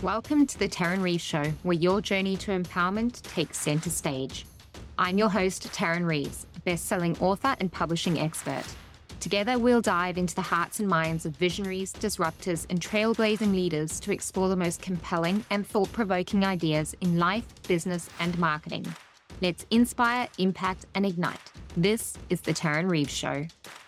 Welcome to the Taryn Reeves Show, where your journey to empowerment takes center stage. I'm your host, Taryn Reeves, best-selling author and publishing expert. Together, we'll dive into the hearts and minds of visionaries, disruptors, and trailblazing leaders to explore the most compelling and thought-provoking ideas in life, business, and marketing. Let's inspire, impact, and ignite. This is the Taryn Reeves Show.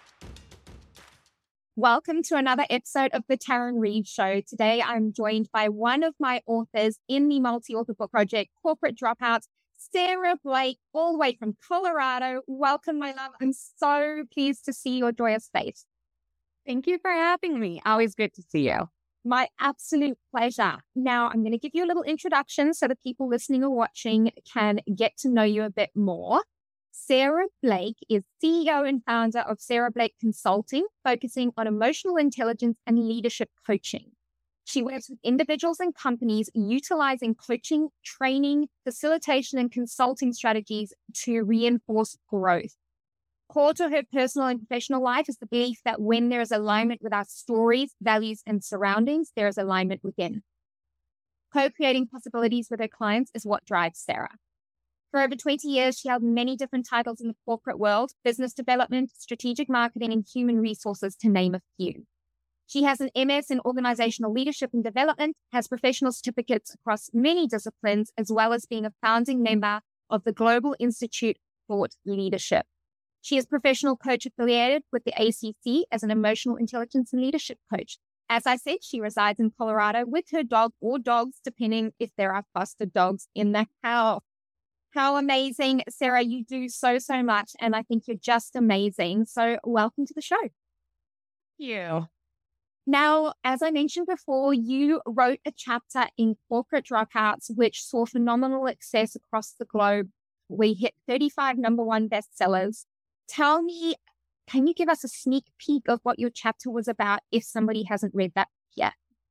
Welcome to another episode of the Taryn Reeves Show. Today, I'm joined by one of my authors in the multi-author book project, Corporate Dropouts, Sarah Blake, all the way from Colorado. Welcome, my love. I'm so pleased to see your joyous face. Thank you for having me. Always good to see you. My absolute pleasure. Now, I'm going to give you a little introduction so the people listening or watching can get to know you a bit more. Sarah Blake is CEO and founder of Sarah Blake Consulting, focusing on emotional intelligence and leadership coaching. She works with individuals and companies utilizing coaching, training, facilitation, and consulting strategies to reinforce growth. Core to her personal and professional life is the belief that when there is alignment with our stories, values, and surroundings, there is alignment within. Co-creating possibilities with her clients is what drives Sarah. For over 20 years, she held many different titles in the corporate world: business development, strategic marketing, and human resources, to name a few. She has an MS in organizational leadership and development, has professional certificates across many disciplines, as well as being a founding member of the Global Institute for Thought Leadership. She is professional coach affiliated with the ACC as an emotional intelligence and leadership coach. As I said, she resides in Colorado with her dog or dogs, depending if there are foster dogs in the house. How amazing, Sarah. You do so much, and I think you're just amazing. So welcome to the show. Thank you. Now, as I mentioned before, you wrote a chapter in Corporate Dropouts, which saw phenomenal success across the globe. We hit 35 number one bestsellers. Tell me, can you give us a sneak peek of what your chapter was about if somebody hasn't read that yet?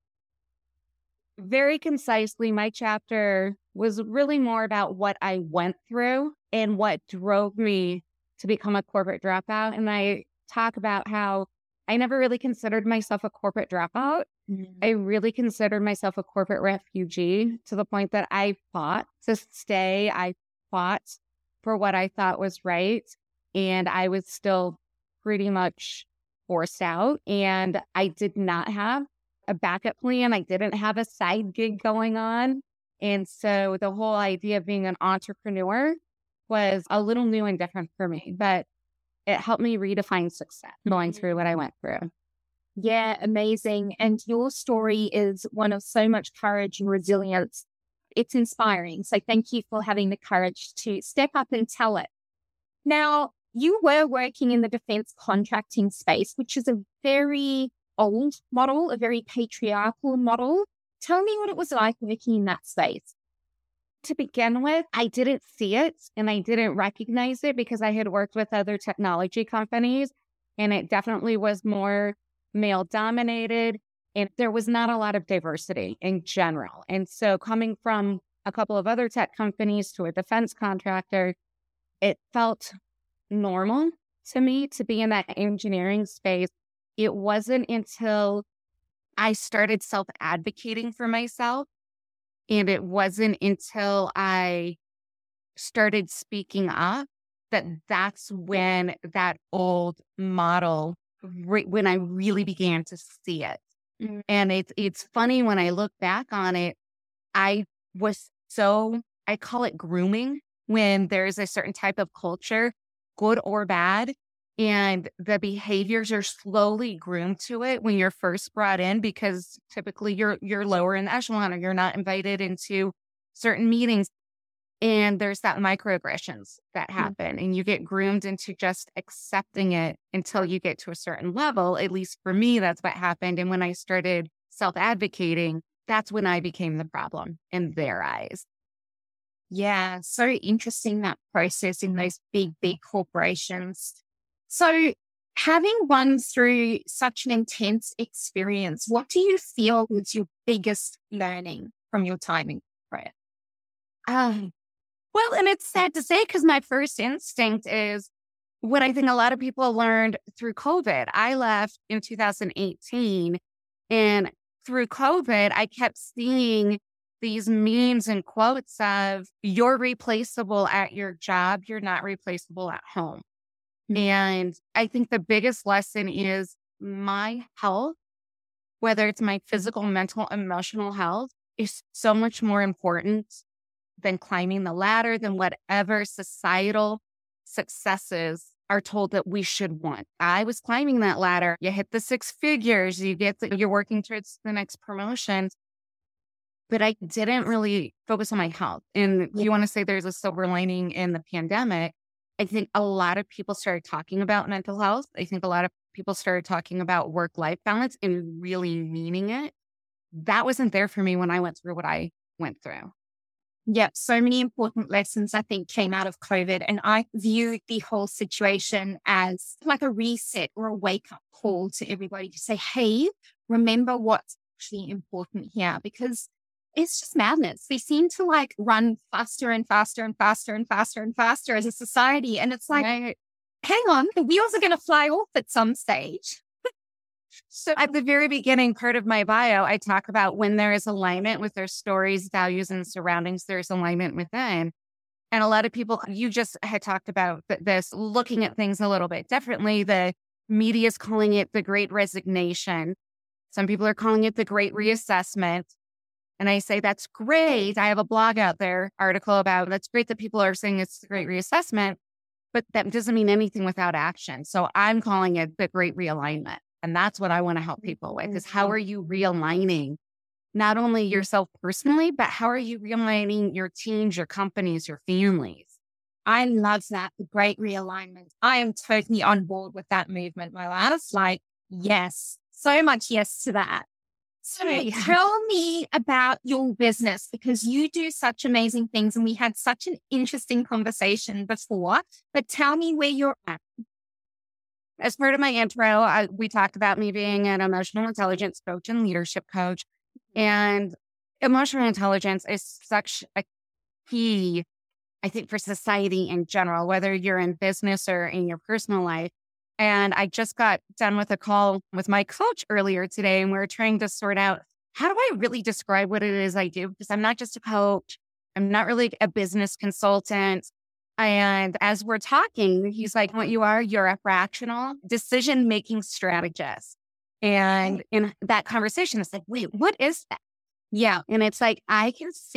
Very concisely, my chapter was really more about what I went through and what drove me to become a corporate dropout. And I talk about how I never really considered myself a corporate dropout. I really considered myself a corporate refugee, to the point that I fought to stay. I fought for what I thought was right. And I was still pretty much forced out. And I did not have a backup plan. I didn't have a side gig going on. And so the whole idea of being an entrepreneur was a little new and different for me, but it helped me redefine success going through what I went through. Yeah, amazing. And your story is one of so much courage and resilience. It's inspiring. So thank you for having the courage to step up and tell it. Now, you were working in the defense contracting space, which is a very old model, a very patriarchal model. Tell me what it was like working in that space. To begin with, I didn't see it and I didn't recognize it because I had worked with other technology companies, and it definitely was more male dominated and there was not a lot of diversity in general. And so coming from a couple of other tech companies to a defense contractor, it felt normal to me to be in that engineering space. It wasn't until I started self-advocating for myself, and it wasn't until I started speaking up that's when that old model, when I really began to see it. And it's funny when I look back on it, I call it grooming, when there's a certain type of culture, good or bad, and the behaviors are slowly groomed to it when you're first brought in, because typically you're lower in the echelon or you're not invited into certain meetings. And there's that microaggressions that happen, and you get groomed into just accepting it until you get to a certain level. At least for me, that's what happened. And when I started self-advocating, that's when I became the problem in their eyes. Yeah, so interesting, that process in those big corporations. So having run through such an intense experience, what do you feel was your biggest learning from your time in corporate? Well, and it's sad to say because my first instinct is what I think a lot of people learned through COVID. I left in 2018 and through COVID, I kept seeing these memes and quotes of you're replaceable at your job, you're not replaceable at home. And I think the biggest lesson is my health, whether it's my physical, mental, emotional health, is so much more important than climbing the ladder, than whatever societal successes are told that we should want. I was climbing that ladder. You hit the 6 figures, you're working towards the next promotion. But I didn't really focus on my health. And if you want to say there's a silver lining in the pandemic, I think a lot of people started talking about mental health. I think a lot of people started talking about work-life balance and really meaning it. That wasn't there for me when I went through what I went through. Yeah, so many important lessons, I think, came out of COVID. And I view the whole situation as like a reset or a wake-up call to everybody to say, hey, remember what's actually important here, because it's just madness. We seem to like run faster and faster and faster and faster and faster as a society. And it's like, hang on, the wheels are going to fly off at some stage. So at the very beginning, part of my bio, I talk about when there is alignment with their stories, values, and surroundings, there's alignment within. And a lot of people, you just had talked about this, looking at things a little bit differently. The media is calling it the Great Resignation. Some people are calling it the Great Reassessment. And I say, that's great. I have a blog out there, article about, that's great that people are saying it's the Great Reassessment, but that doesn't mean anything without action. So I'm calling it the Great Realignment. And that's what I want to help people with, is how are you realigning not only yourself personally, but how are you realigning your teams, your companies, your families? I love that. The Great Realignment. I am totally on board with that movement, my last. Like, yes, so much yes to that. So tell me about your business, because you do such amazing things and we had such an interesting conversation before, but tell me where you're at. As part of my intro, we talked about me being an emotional intelligence coach and leadership coach. And emotional intelligence is such a key, I think, for society in general, whether you're in business or in your personal life. And I just got done with a call with my coach earlier today, and we were trying to sort out, how do I really describe what it is I do? Because I'm not just a coach. I'm not really a business consultant. And as we're talking, he's like, what you are, you're a fractional decision-making strategist. And in that conversation, it's like, wait, what is that? Yeah. And it's like, I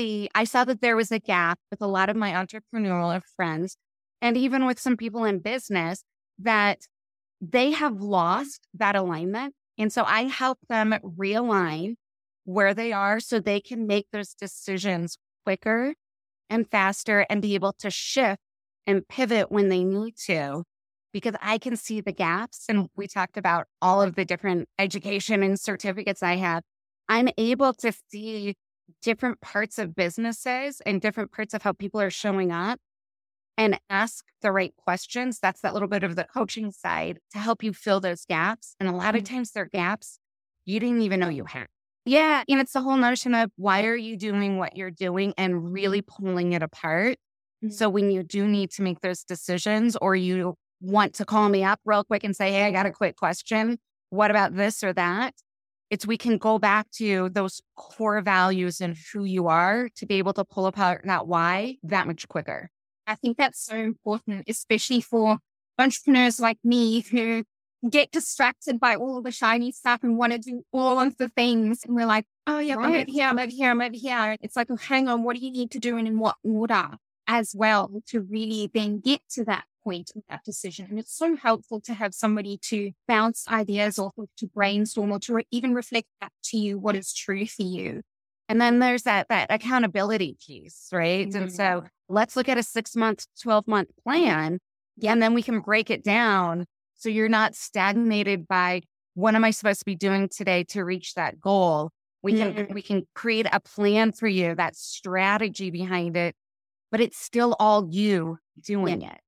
saw that there was a gap with a lot of my entrepreneurial friends, and even with some people in business, that they have lost that alignment. And so I help them realign where they are so they can make those decisions quicker and faster and be able to shift and pivot when they need to, because I can see the gaps. And we talked about all of the different education and certificates I have. I'm able to see different parts of businesses and different parts of how people are showing up and ask the right questions. That's that little bit of the coaching side to help you fill those gaps. And a lot of times they're gaps you didn't even know you had. Yeah. And it's the whole notion of, why are you doing what you're doing, and really pulling it apart. So when you do need to make those decisions, or you want to call me up real quick and say, hey, I got a quick question. What about this or that? We can go back to those core values and who you are to be able to pull apart that why that much quicker. I think that's so important, especially for entrepreneurs like me who get distracted by all the shiny stuff and want to do all of the things. And we're like, oh yeah, I'm over here, I'm over here, I'm over here. It's like, oh, hang on, what do you need to do and in what order as well to really then get to that point of that decision. And it's so helpful to have somebody to bounce ideas off of, to brainstorm, or to even reflect back to you what is true for you. And then there's that accountability piece, right? Mm-hmm. And so let's look at a 6-month, 12-month plan. Yeah. And then we can break it down so you're not stagnated by, what am I supposed to be doing today to reach that goal? We can create a plan for you, that strategy behind it, but it's still all you doing it.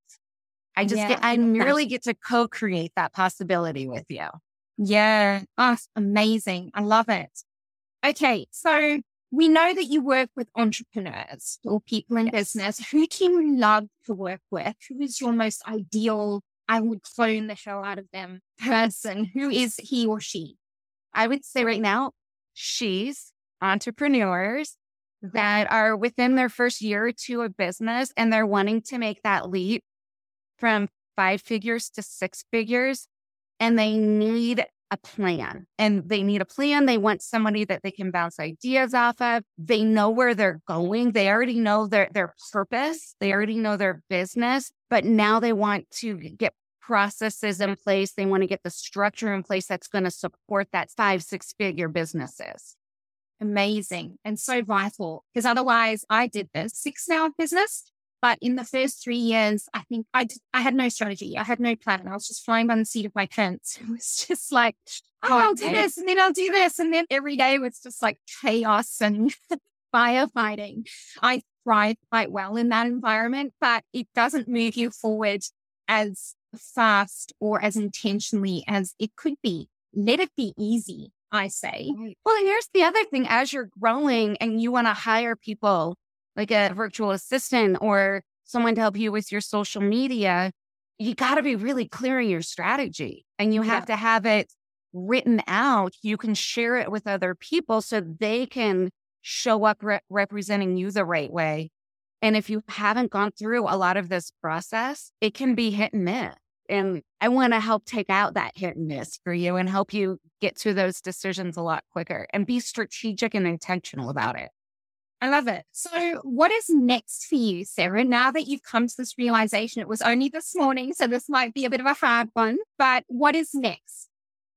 I merely get to co-create that possibility with you. Yeah. Oh, amazing. I love it. Okay. So we know that you work with entrepreneurs or people in business. Who do you love to work with? Who is your most ideal, I would clone the hell out of them person? Who is he or she? I would say right now, she's entrepreneurs that are within their first year or two of business, and they're wanting to make that leap from 5 figures to 6 figures, and they need a plan. And they need a plan. They want somebody that they can bounce ideas off of. They know where they're going. They already know their purpose. They already know their business, but now they want to get processes in place. They want to get the structure in place that's going to support that 5-6 figure businesses. Amazing. And so vital, because otherwise I did this 6 now business, but in the first 3 years, I think I had no strategy. I had no plan. I was just flying by the seat of my pants. It was just like, I'll do this and then I'll do this. And then every day was just like chaos and firefighting. I thrive quite well in that environment, but it doesn't move you forward as fast or as intentionally as it could be. Let it be easy, I say. Well, here's the other thing. As you're growing and you want to hire people like a virtual assistant or someone to help you with your social media, you got to be really clear in your strategy and you have to have it written out. You can share it with other people so they can show up representing you the right way. And if you haven't gone through a lot of this process, it can be hit and miss. And I want to help take out that hit and miss for you and help you get to those decisions a lot quicker and be strategic and intentional about it. I love it. So what is next for you, Sarah? Now that you've come to this realization, it was only this morning, so this might be a bit of a hard one, but what is next?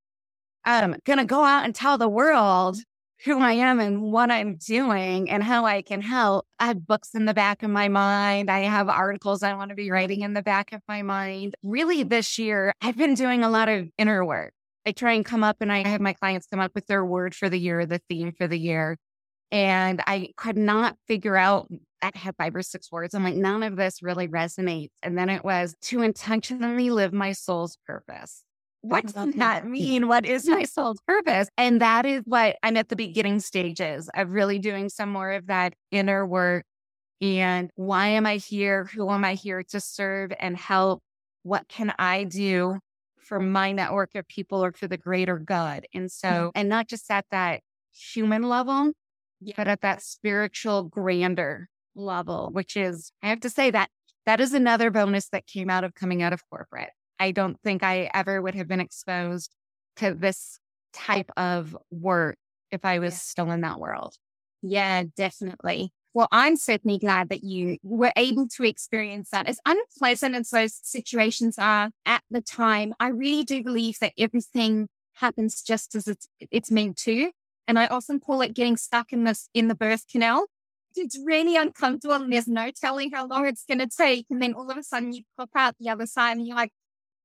I'm going to go out and tell the world who I am and what I'm doing and how I can help. I have books in the back of my mind. I have articles I want to be writing in the back of my mind. Really, this year, I've been doing a lot of inner work. I try and come up and I have my clients come up with their word for the year, the theme for the year. And I could not figure out, I had 5 or 6 words. I'm like, none of this really resonates. And then it was to intentionally live my soul's purpose. What does that mean? What is my soul's purpose? And that is what I'm at the beginning stages of really doing some more of that inner work. And why am I here? Who am I here to serve and help? What can I do for my network of people or for the greater good? And so, and not just at that human level, but at that spiritual, grander level, which is, I have to say that is another bonus that came out of coming out of corporate. I don't think I ever would have been exposed to this type of work if I was still in that world. Yeah, definitely. Well, I'm certainly glad that you were able to experience that. As unpleasant as those situations are at the time, I really do believe that everything happens just as it's meant to. And I often call it getting stuck in the birth canal. It's really uncomfortable and there's no telling how long it's going to take. And then all of a sudden you pop out the other side and you're like,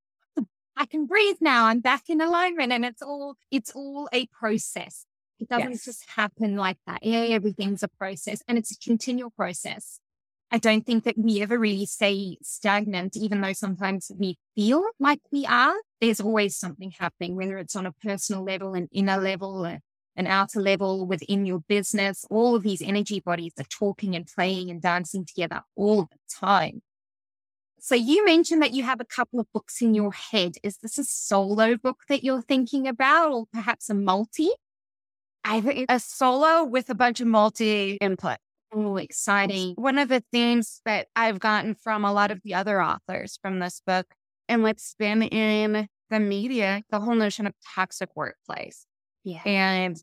I can breathe now. I'm back in alignment. And it's all a process. It doesn't just happen like that. Yeah, everything's a process and it's a continual process. I don't think that we ever really stay stagnant, even though sometimes we feel like we are. There's always something happening, whether it's on a personal level, an inner level, an outer level within your business. All of these energy bodies are talking and playing and dancing together all the time. So you mentioned that you have a couple of books in your head. Is this a solo book that you're thinking about or perhaps a multi? I think a solo with a bunch of multi input. Oh, exciting. One of the themes that I've gotten from a lot of the other authors from this book and what's been in the media, the whole notion of toxic workplace. Yeah. And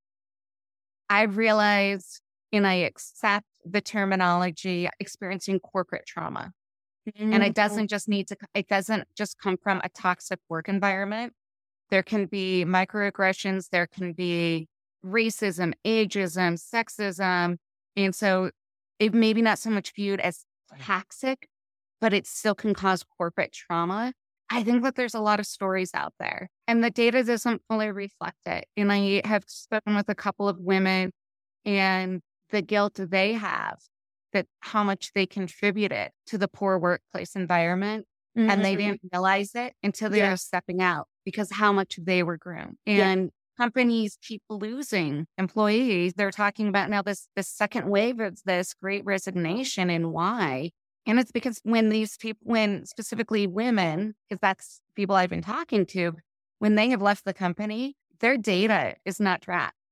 I've realized, and I accept the terminology, experiencing corporate trauma. Mm-hmm. And it doesn't just come from a toxic work environment. There can be microaggressions. There can be racism, ageism, sexism. And so it may be not so much viewed as toxic, but it still can cause corporate trauma. I think that there's a lot of stories out there and the data doesn't fully reflect it. And I have spoken with a couple of women and the guilt they have that how much they contributed to the poor workplace environment. Mm-hmm. And they didn't realize it until they were stepping out because how much they were groomed. And companies keep losing employees. They're talking about now this second wave of this great resignation and why. And it's because when specifically women, because that's people I've been talking to, when they have left the company, their data is not tracked.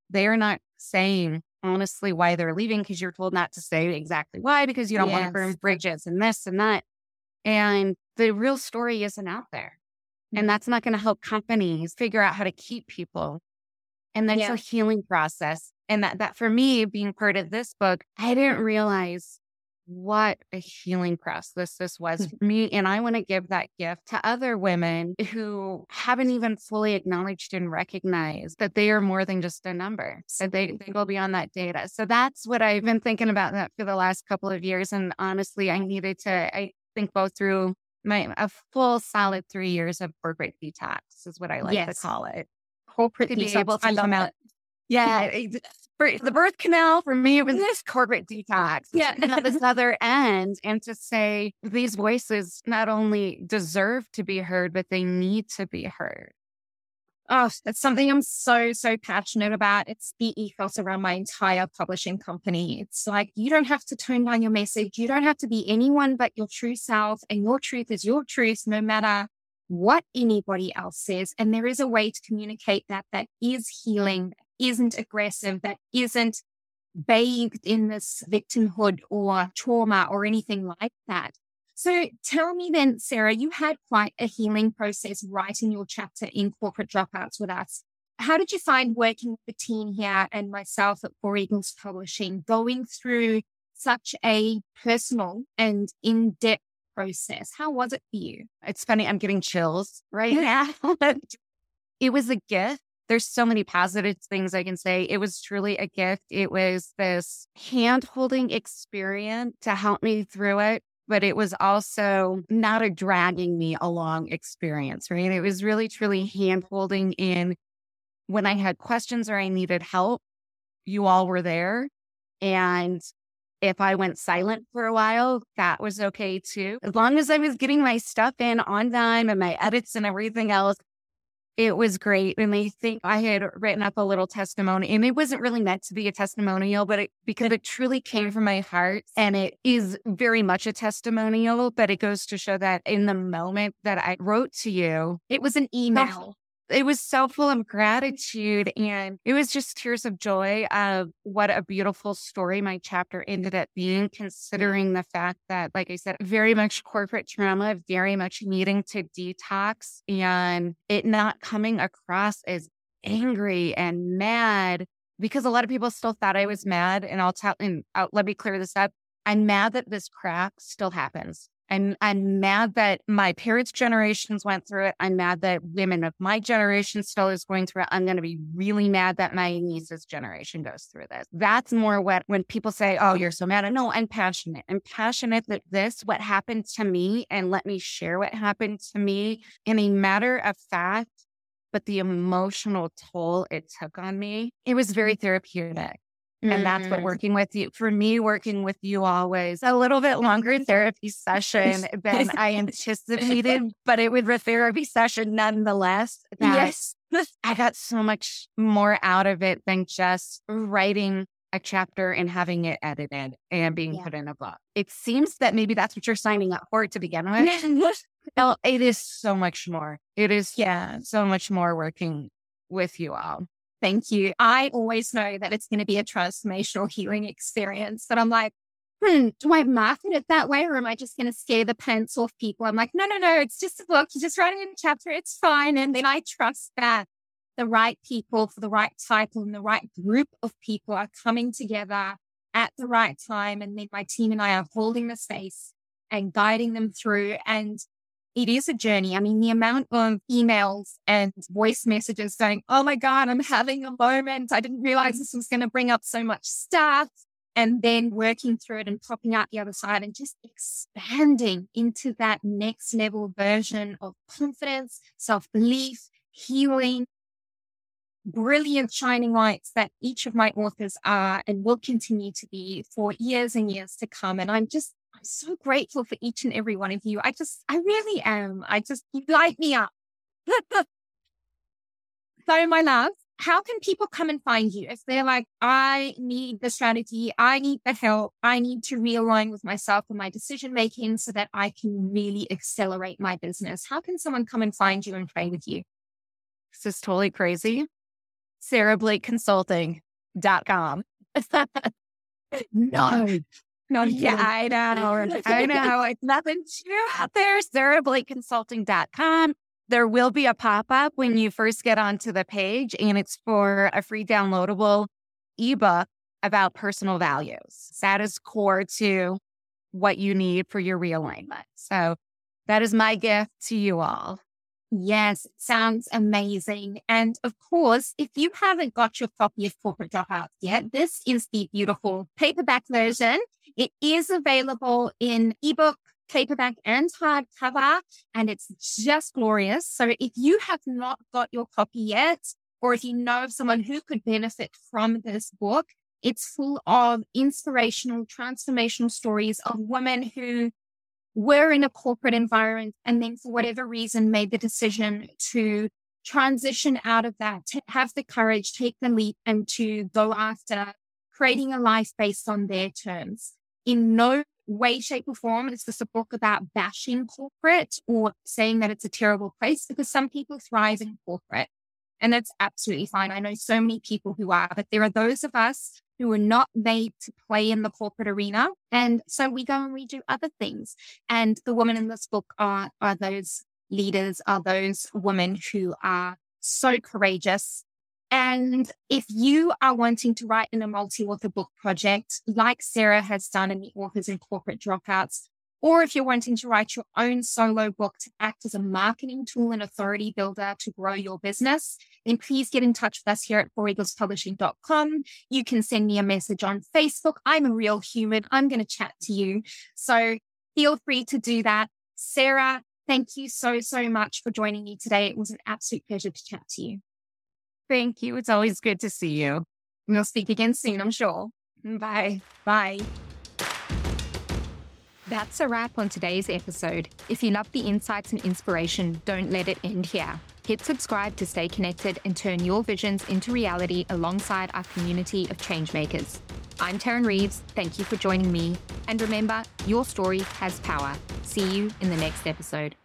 They're not saying honestly why they're leaving because you're told not to say exactly why because you don't want to burn bridges and this and that. And the real story isn't out there. And that's not going to help companies figure out how to keep people. And that's a healing process. And that for me, being part of this book, I didn't realize what a healing process this was for me. And I want to give that gift to other women who haven't even fully acknowledged and recognized that they are more than just a number, that they go beyond that data. So that's what I've been thinking about that for the last couple of years. And honestly, I think go through a full solid 3 years of corporate detox is what I like to call it. Corporate to be detox. able to come out. Yeah. For the birth canal, for me, it was this corporate detox. Yeah. And at this other end, and to say these voices not only deserve to be heard, but they need to be heard. Oh, that's something I'm so passionate about. It's the ethos around my entire publishing company. It's like, you don't have to tone down your message. You don't have to be anyone but your true self. And your truth is your truth, no matter what anybody else says. And there is a way to communicate that is healing, that isn't aggressive, that isn't bathed in this victimhood or trauma or anything like that. So tell me then, Sarah, you had quite a healing process writing your chapter in Corporate Dropouts with us. How did you find working with the team here and myself at Four Eagles Publishing, going through such a personal and in-depth process? How was it for you? It's funny, I'm getting chills right now. It was a gift. There's so many positive things I can say. It was truly a gift. It was this hand-holding experience to help me through it. But it was also not a dragging me along experience, right? It was really, truly hand-holding in when I had questions or I needed help, you all were there. And if I went silent for a while, that was okay too. As long as I was getting my stuff in on time and my edits and everything else, it was great. And I think I had written up a little testimony, and it wasn't really meant to be a testimonial, but because it truly came from my heart, and it is very much a testimonial, but it goes to show that in the moment that I wrote to you, it was an email. It was so full of gratitude, and it was just tears of joy of what a beautiful story my chapter ended up being, considering the fact that, like I said, very much corporate trauma, very much needing to detox, and it not coming across as angry and mad, because a lot of people still thought I was mad. And let me clear this up. I'm mad that this crap still happens. I'm mad that my parents' generations went through it. I'm mad that women of my generation still is going through it. I'm going to be really mad that my niece's generation goes through this. That's more when people say, oh, you're so mad. No, I'm passionate. I'm passionate that what happened to me, and let me share what happened to me in a matter of fact, but the emotional toll it took on me, it was very therapeutic. And that's what working with you always a little bit longer therapy session than I anticipated, but it was a therapy session nonetheless. Yes. I got so much more out of it than just writing a chapter and having it edited and being put in a book. It seems that maybe that's what you're signing up for to begin with. No, it is so much more. It is so much more working with you all. Thank you. I always know that it's going to be a transformational healing experience. But I'm like, do I market it that way, or am I just going to scare the pants off people? I'm like, no. It's just a book. You're just writing in a chapter. It's fine. And then I trust that the right people for the right title and the right group of people are coming together at the right time. And then my team and I are holding the space and guiding them through. And it is a journey. I mean, the amount of emails and voice messages saying, oh my God, I'm having a moment. I didn't realize this was going to bring up so much stuff. And then working through it and popping out the other side and just expanding into that next level version of confidence, self-belief, healing, brilliant shining lights that each of my authors are and will continue to be for years and years to come. And I'm so grateful for each and every one of you. I really am. You light me up. So my love, how can people come and find you if they're like, I need the strategy, I need the help, I need to realign with myself and my decision making so that I can really accelerate my business? How can someone come and find you and play with you? This is totally crazy. Sarah Blake Consulting. No. Not Yeah, I know. I know. It's nothing new out there. SarahBlakeConsulting.com. There will be a pop-up when you first get onto the page, and it's for a free downloadable ebook about personal values. That is core to what you need for your realignment. So that is my gift to you all. Yes, sounds amazing. And of course, if you haven't got your copy of Corporate Dropouts yet, this is the beautiful paperback version. It is available in ebook, paperback, and hardcover, and it's just glorious. So if you have not got your copy yet, or if you know of someone who could benefit from this book, it's full of inspirational, transformational stories of women who were in a corporate environment and then for whatever reason made the decision to transition out of that, to have the courage, take the leap, and to go after creating a life based on their terms. In no way, shape, or form is this a book about bashing corporate or saying that it's a terrible place, because some people thrive in corporate. And that's absolutely fine. I know so many people who are, but there are those of us who are not made to play in the corporate arena. And so we go and we do other things. And the women in this book are those leaders, are those women who are so courageous. And if you are wanting to write in a multi-author book project, like Sarah has done in the Authors and Corporate Dropouts, or if you're wanting to write your own solo book to act as a marketing tool and authority builder to grow your business, then please get in touch with us here at foreaglespublishing.com. You can send me a message on Facebook. I'm a real human. I'm going to chat to you. So feel free to do that. Sarah, thank you so, so much for joining me today. It was an absolute pleasure to chat to you. Thank you. It's always good to see you. We'll speak again soon, I'm sure. Bye. Bye. That's a wrap on today's episode. If you love the insights and inspiration, don't let it end here. Hit subscribe to stay connected and turn your visions into reality alongside our community of changemakers. I'm Taryn Reeves. Thank you for joining me. And remember, your story has power. See you in the next episode.